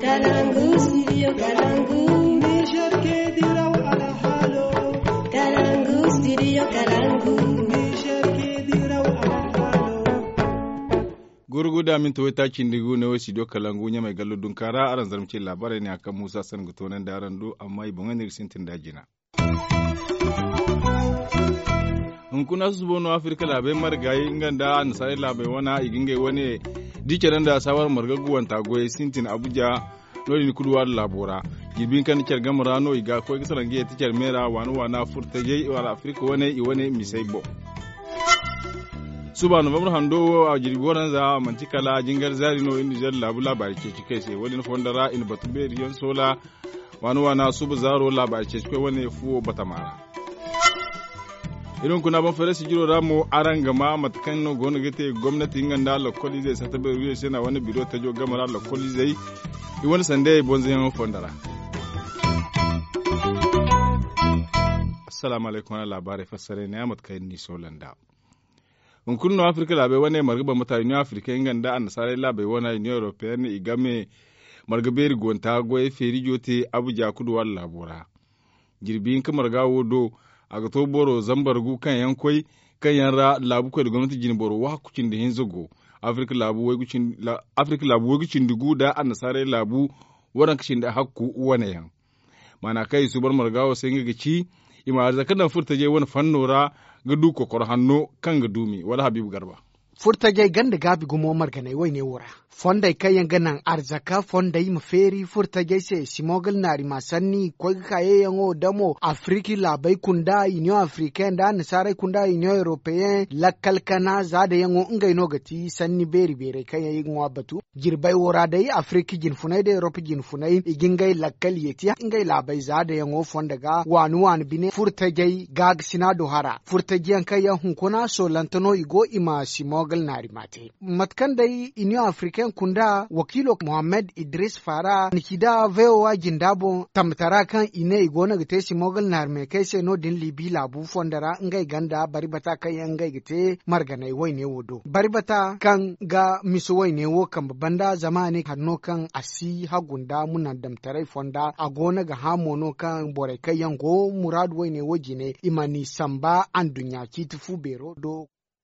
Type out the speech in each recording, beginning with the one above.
Kalangu, studio Kalangu. Niger ke diraw ala halo. Kalangu, studio Kalangu. Niger ke diraw ala halo. Gurguda min to wata kindigu ne wasi do Kalangu nya mai gallo dun kara aran zarmce labarai ne akan Musa San gutonan da aran do amma ibon ne sintin dajina. Kuna su bono Afirka labai margayi nganda an sai labai wana iginge wane dikeran da sawar margaguwan tagoye sintin Abuja nori ni kuduwa labora gibin kan ker gamrano iga ko gisaran ge tiker mera wana furtaje wala Afirka wane iwane misaibo subhanu babur hando a jirgoran za mantikala jingar zari no indi jalla labula barke kike sai wani fondara in batube riyon sola wana subu zaro labarke kike wane fuo batamara irin kuna ban fara sigiro ramu arangama matkan no gono gete gwamnati nganda la koli zai sata be wiye sena wani biro ta jo gamara la koli zai i wani sande bonze yan fondara assalamu alaikum wa labarai fassare ne matkan ni solanda kun no afrika labe wani margaba mata ni afrika nganda an sare labe wani ni european igame margaberi gonta goye feri jote abuja kudu walla labora girbin kamar gawo do aga to boro zambargu kan yankoi kan yanra labu ko da gwamnati jini boro wa kucin da hin zago Afrika labu wai gucin dugu da annasare labu waran kacin da hakku wane yan mana kai su bar margawo sai ga ci ima zakadan furta je wani fannora ga duko kor hanno kan ga dumi wala Habibu Garba furtage ganda gabi gumo marganai wai ne wura fondai kayan ganan arzaka fondai maferi furtage se simogal nari masanni ko kaye yango damo afriki labai kunda union africaine da nasarai kunda union européen lakkal kana zada yango ngai no gati sanni beri kayan yingwa batu girbai wora dai afriki jinfunai da europe jinfunai igingai lakkal yeti ngai labai zada yango fondaga wanu bine furtage gag sinado hara furtage yan kayan hunkuna so lantano igo ima simogal nari mate matkan dai union africaine kunda wakilo Muhammad Idris Fara nikida vewa jindabo tamtara kan ine igona gite simogal nar me kai se no din libi labu fondara ngai ganda bari bata kai ngai gite marganai wai wodo bari bata kan ga miso wai ne wo kan banda zamane hanno kan asi hagunda munan damtarai fonda agona ga hamono kan bore kai yango murad wai ne wojine imani samba an dunya kitifu bero do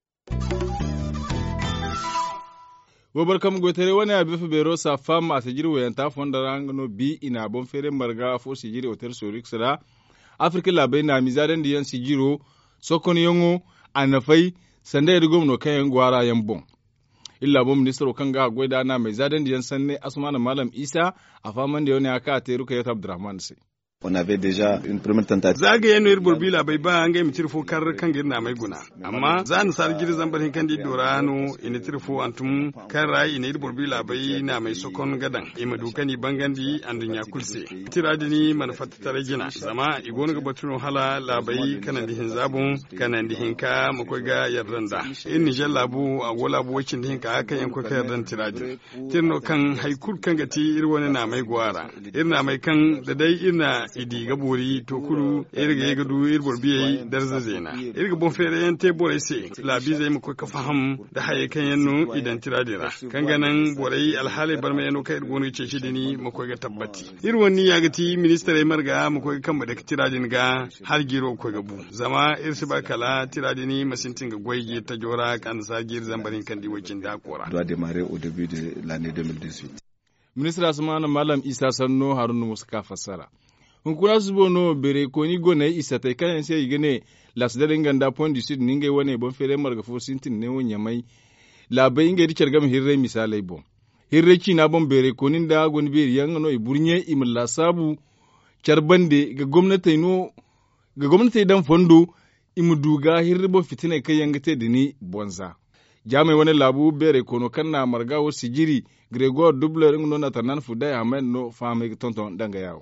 wobar kam gotere wani abi fe bero sa fam a tajiri wayan ta fonda rangano bi ina bon fere marga fo sigiri hotel sorik sara afrika labai na mizaden diyan sigiro sokon yongo anafai sanda ya gomno kayan gwara yan bon illa bom ministro kan ga goida na mai zaden diyan sanne asmana malam isa a faman da yone aka teruka yata abdurrahman sai on avait déjà une première tentative zagaye no irbor bila bai ba an ga mi tirfo kar kan girna mai guna amma zan sar giri zambarin kan di dorano ina tirfo antum kan rai ina irbor bila bai na mai sokon gadan ima dukani bangandi andunya kulse tiradini manfatta tarajina zama igon ga batuno hala labai kanan dihin zabun kanan dihin ka mako ga yardanda in Niger labu a gola bu wacin dihin ka aka yanko ka yardan tiradin tirno kan haikul kan gati irwani na mai gwara irna mai kan da dai ina idi gabori to kulu irga yega du irbor biye darza zena irga bon fere yan te bore se labi zai mu ka faham da haye kan yanno idan tiradira kan ganan borai alhali barma yanno kai irgonu ce shi dini mu ga tabbati irwani ya gati minister ai marga mu kan da tiradin ga har giro ko gabu zama irsi barkala tiradini masintin ga goyge ta jora kan sagir zambarin kan diwakin da kora doit démarrer au début de l'année 2018 ministre asmana malam isa sanno harunu muska fassara hunkuna su bono bere ko ni gona isa tai kan sai igene las dalen ganda pont du sud ninge wane bon fere marga fo sintin ne wonya mai labai inge dicer gam hirre misalai bon hirre na bon bere ko nin da gon bere yang no iburnye imla sabu charbande ga gwamnati dan fondo imuduga hirre bo fitine kai yangate dini bonza jame wani labu bere kono kanna marga wo sigiri gregor dubler ngono na tanan fudai amen no fame tonton danga yawo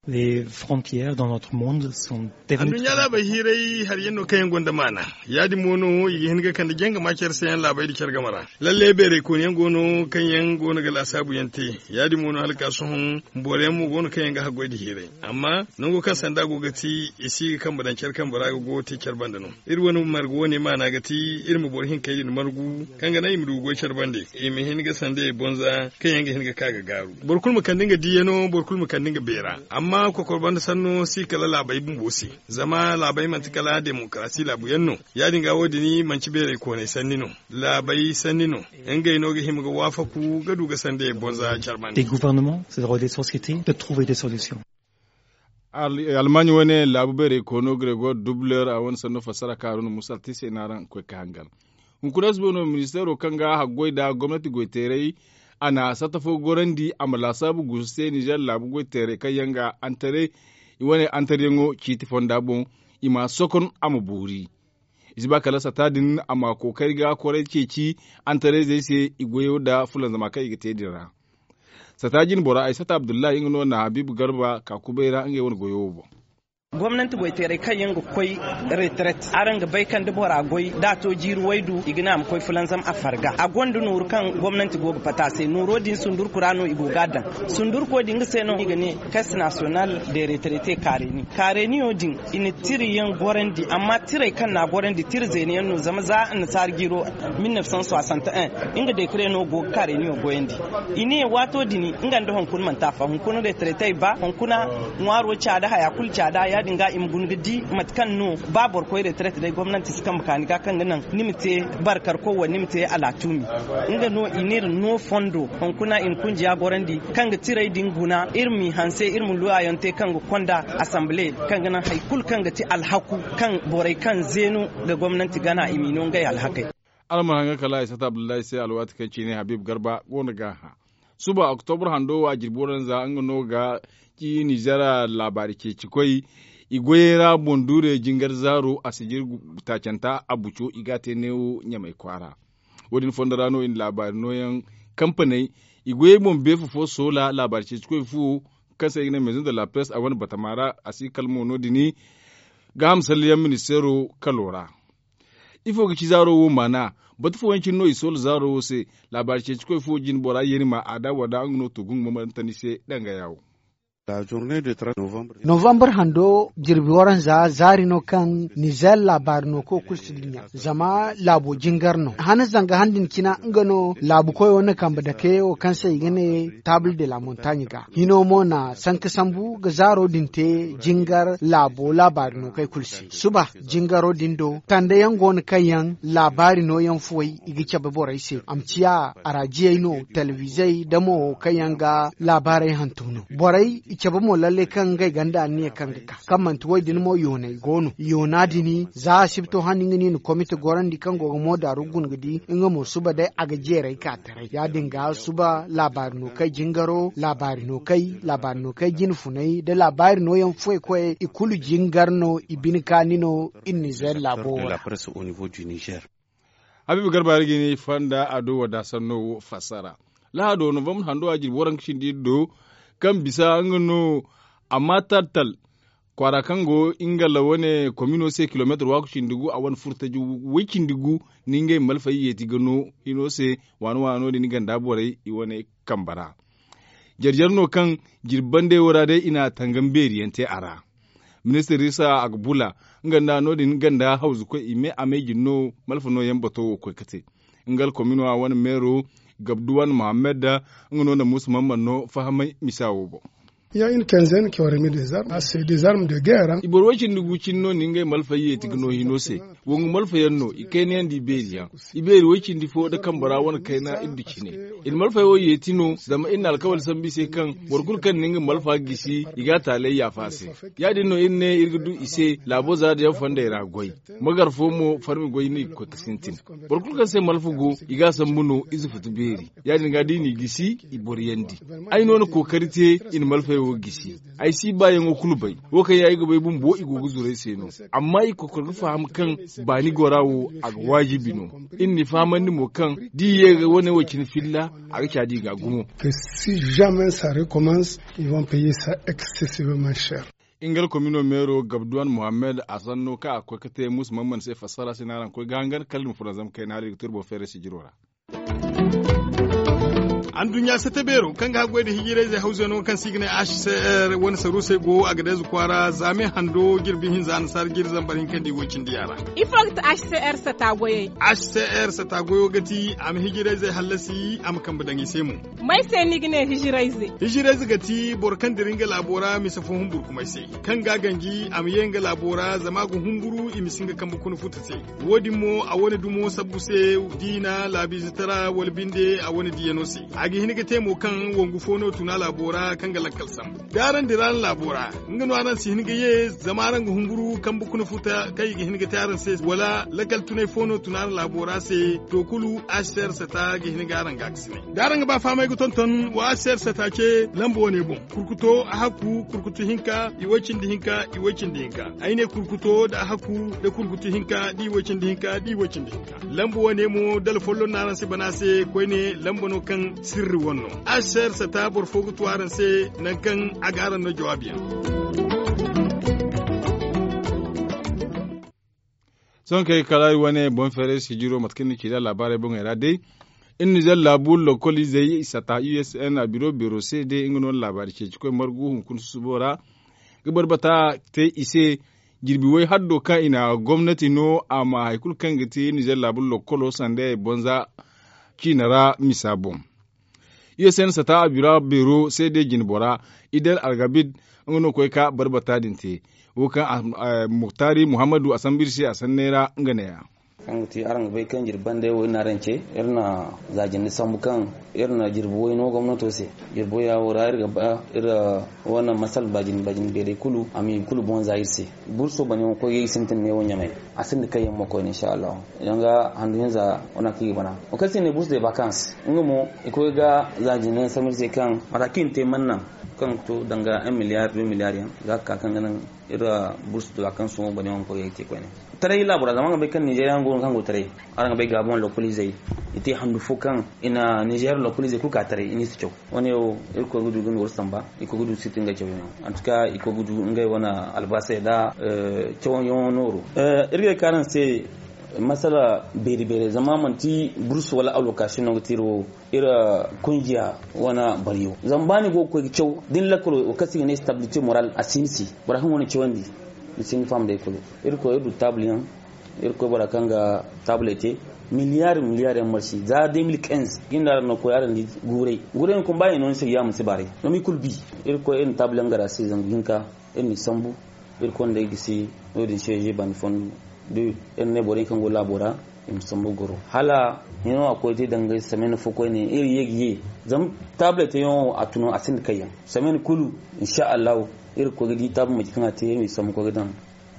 Les frontières dans notre monde sont devenues. Andunya labai hirai har yanno kayan gonda mana. Yadi mono yi hinga kan jenga macer sayan labai di chargamara. Lalle bere ko yan gono kayan gono gal asabu yante. Yadi mono halka sun bore mu gono kayan ga hagoi di hirai. Amma nango kan sanda go gati isi kan badan kan bara go te charbanda no. Iri wani margo ne mana gati iri mu bor hin kayi margu kan ga nayi mu go charbande. E me hinga sande bonza kayan ga hinga kaga garu. Borkul mu kan dinga diyano borkul mu kan dinga bera. Amma ko korban sanno si kala labai bun bosi zama labai mantikala demokrasi labu yanno ya dinga wodi ni manci bere ko ne sannino labai sannino engay no ga himga wafaku gadu ga sande bonza charman des gouvernements c'est de des sociétés de trouver des solutions. Almanya wone labu bere ko no grego doubler a won sanno fasara karun musalti senaran ko kangal hunkuras bono ministero kanga hagoida gwamnati goiterei ana satafo gorandi amala sabu guste Niger labu goitere kayanga antare iwane antarengo kiti fonda bon ima sokon amuburi isba kala satadin ama kokari ga kore ceci antare zai se igoyo da fulan zama kai gite dira satajin bora aisata abdullahi ingno na habibu garba ka kubeira nge won goyo bo gwamnati bai tere kan yin koi retret aran ga bai kan dubora goi da to jiru waidu igina am koi fulanzam afarga a gondu nur kan gwamnati go pata sai nuro din sundur kurano igo gadan sundur ko din sai no igane caisse national de retraité kareni odin in tiri yan gorendi amma tire kan na gorendi tir zene yan no zama za an sar giro 1961 inga de kreno go kareni o goendi ini wato dini inga ndo hon kun man tafa hon kun retraité ba hon kuna ngwaro chada haya kul chada ya dinga imgungudi matkan no babor ko retreat dai gwamnati suka makanika kan nan nimite barkar ko wani nimite alatumi inga no inir no fondo on kuna in kunjiya gorandi kan ga tirai dinguna irmi hanse irmu luayonte kan ga konda assembly kan ga nan haikul kan ga ti alhaku kan borai kan zenu ga gwamnati gana iminon ga alhakai alma hanga kala isa abdullahi sai alwati kan ne habib garba wona ga suba october hando wa jirboran za an no ga ki nijara labari ke cikoi igoyera bondure jingar zaro a sijir tacanta abucho igate neo nyamai kwara wodin fondarano in labari noyan kampanai igoye bombe fo sola labari ce cikoi fu kasa igna maison de la presse a wani batamara asi kalmo no dini ga hamsaliyan ministero kalora ifo ga ci zaro wo mana batu fo wancin no isol zaro wo se labari ce cikoi fu jin bora yeri ma ada wada ngno tugun mamantani se danga yawo La journée de 30 novembre. November hando jirbi waran za zari no kan nizel labar no ko kulsidinya zama labo jingarno hana zanga handin kina ngano labu koyo wona kamba da ke o kan sai gane table de la montagne ga hino mona sanka sambu ga zaro dinte jingar labo labar no kai kulsi suba jingaro dindo tande yango ne kayan labari no yan fuwai igi chabe borai se amciya arajiye no televizai damo kayan ga labarai hantuno borai ikebe mo lalle kan gai ganda ne kan ka kaman tuwai din mo yone gonu yona dini za sibto hanin ni komite goran di kan go mo da rugun gidi inga mo suba dai aga jere ka tare ya dinga suba labar no kai jingaro labari no kai jin funai da labari no yan foi koy ikulu jingarno ibin kanino in Niger labo La presse au niveau du Niger. Habibu garba rigini fanda ado wada sanno fasara la do no vam hando ajir woran kindi do kan bisa ngano amma tartal kwara kango ingala wane komino se kilometer wa kushindigu a wan furtaju wikindigu ninge malfayi yeti gano ino se wano ni ganda borai iwane kambara jarjarno kan jirbande wurade ina tangamberi yante ara minister Risa Agbula nganda no din ganda hauzu ko ime ameji no malfano yambato ko kate ngal komino a wan mero Gabdouane Mohamed ngono na Musa no fahamai misawo bo. Il y a une quinzaine qui ont remis des armes. C'est des armes de guerre. Iborwachi ndugu chino ninge malfaye tigno hinose. Wongu malfayanno ikene ndi beria. Iberi wachi ndifo da kambara wana kaina indu chine. Il malfayo yetino zama inna alkawal sambi se kan borkul kan ninge malfa gisi igata le ya fase. Ya dinno inne irgudu ise labo za da fanda ira goy. Magar fomo farmi goy ni ko kasintin. Borkul kan se malfugo iga sambuno izu futu beri. Ya dinga dini gisi iboriyandi. Ai nono kokarite in malfayo wo gisi ai si bayan wo kulubai wo kai yayi gabai bun bo igo guzurai seno amma iko ko faham kan ba ni gorawo a wajibi no inni faman ni mo kan di ye woni wakin filla a ga di ga gumo que si jamais ça recommence ils vont payer ça excessivement cher. Ingal komino mero Gabduan Mohamed Asanno ka akwai kate musu mamman sai fassara sinaran ko gangan kalmu furazam kai na ri turbo fere si jirora. An dunya sata bero kan ga gwai da hijire zai hauzo no kan signe HCR wani saru sai go a gadez kwara zame hando girbin hin zan sar girzan barin kan di wocin diyara ifakt HCR sata goye HCR sata goyo gati am hijire zai halasi am kan budangi sai mu mai sai ni gine hijire zai gati borkan diringa labora mi safo humbur kuma sai kan ga gangi am yenga labora zama gun humburu imi singa kan bukun futa sai wodi mo a wani dumo sabbu sai dina labi zitara wal binde a wani diyano sai agi hiniga temo kan wongu fono tuna labora kan galakal sam garan diran labora ngano anan si hiniga ye zamaran gu hunguru kan bukuna futa kai gi hiniga taran se wala lakal tunai fono tuna labora se to kulu asher sata gi hiniga aran gaksine garan ba famai gu tonton wa asher sata ke lambo ne bon kurkuto a haku kurkutu hinka iwacin di hinka aine kurkuto da haku da kurkutu hinka di wacin di hinka lambo ne mo dal follo naran se banase koine lambo no kan sirri wannan ashar sa ta bar fogu tuwaran sai nan kan agaran na jawabiyan son kai kalai wani bon fere si jiro matkin ki da labarai bon era dai in nijar labu lokoli zai isa ta USN a biro sai dai ingano labari ke cikin margu hunkun su bora gabar bata ta ise girbi wai har doka ina gwamnati no a mahaikul kan gati nijar labu lokolo sanda bonza kinara misabon USN sata abira biro sai dai ginbora idal algabid ngono koy ka barbata dinte wokan muktari muhammadu asambirsi asannera nganaya kan ti arang bai kan jirban da wai na rance irna zajin sambu kan irna jirbo wai no gwamnato se jirbo ya wura irga ira wannan masal bajin bere kulu ami kulu bon zahir se burso bane ko yi sintin ne wonya mai asin da kai yamma ko insha Allah yanga handu yanza ona ki bana o kasi ne burso de vacances ngomo iko ga zajin samir se kan matakin te manna kan to danga 1 miliyar 2 miliyar yan ga kakan ganan ira burso de vacances mo bane ko yake ko ne tare labura zaman bai kan Nigeria ngon kan go tare aranga bai gabon localize ite handu fukan ina Nigeria localize kuka tare ini su cew wani o irko gudu gun wursan ba iko gudu sitin ga cew antuka iko gudu ngai wana albasa da cewon yon noro irge karan sai masala bere zama manti bursu wala allocation no tiro ira kungiya wana bariyo zambani go ko cew din lakoro o kasi ne stability moral asinsi barahin wani cewandi sin fam de kulu irko edu tablian irko bara kanga tablete miliyar en marsi za 2015 inda no ko yaran di gure ko bayi non se ya musibare no mi kulbi irko en tablan gara se zanginka en mi sambu irko ndai gisi no din sheje ban fon du en ne bore kango labora im sambu goro hala nino akwai te danga samen foko ne iri yegiye zam tablete yo atuno asin kayan samen kulu insha Allah irko gidi tabu mai kana te mi samu ko gidan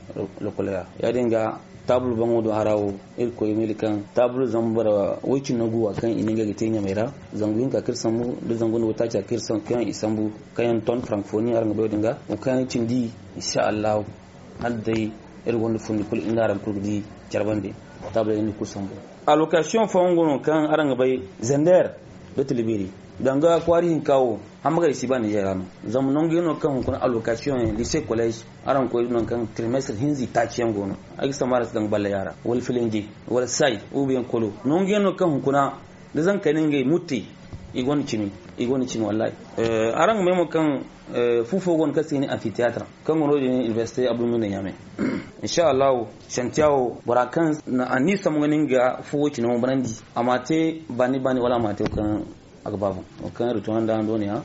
lokola ya dinga tabul bango do harawo irko yemi kan tabul zambara wicin naguwa kan ininga gite nya mera zanguin ka kirsamu da zangun wata ta kirsan kan isambu kayan ton francophonie aranga do dinga o kan cindi insha Allah haddai irgon fundi kul ingaran kurdi charbande tabul ni kusambu allocation fongono kan aranga bai zender do tilibiri danga kwari hin kawo hamaga isi ba Nigeria no zam nongi no kan kun allocation lycée collège aran ko non kan trimestre hinzi ta ciyan gono agi samara dan balla yara wal filingi wal sai ubiyan kolo nongi no kan kuna da zan kai ngai mutti igoni chini wallahi aran memo kan fufo gon kasi ni amphitheatre kan gono ni université abdou mun nyame insha Allah shantiao barakan na anisa mun ga fuwo chini mo brandi amate bani wala mate kan agbabu kan rutuwan da ando ne ha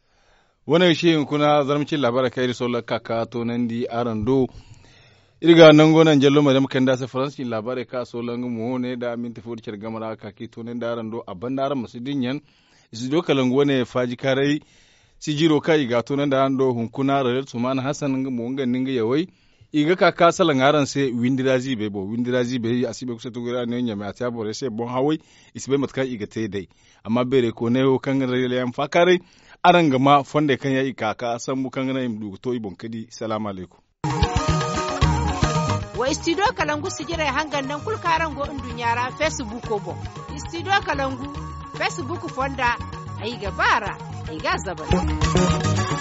wannan shi kuna zarmcin labarai kai solar kaka to nan di arando irga nan gonan jallo madam kan da sa faransi labarai ka solan mu ne da min tafi da gamara kaki to nan da arando abban da ran musu dinyan su do kalango ne faji karai si jiro kai ga to nan da ando hunkuna rayar suman hasan mu nganin ga yawai iga kaka salan aran se windirazi be asibe kusa to gira ne nyame ata bore se bon hawai isbe matka iga te dai amma bere ko ne kan rele yan fakare aran gama fonda kan ya ikaka san bukan gana im du to ibon kadi salamu alaikum wa studio kalangu sigira hangan nan kulkaran go indunyara Facebook ko bo studio kalangu Facebook fonda ai gabara ai ga zabara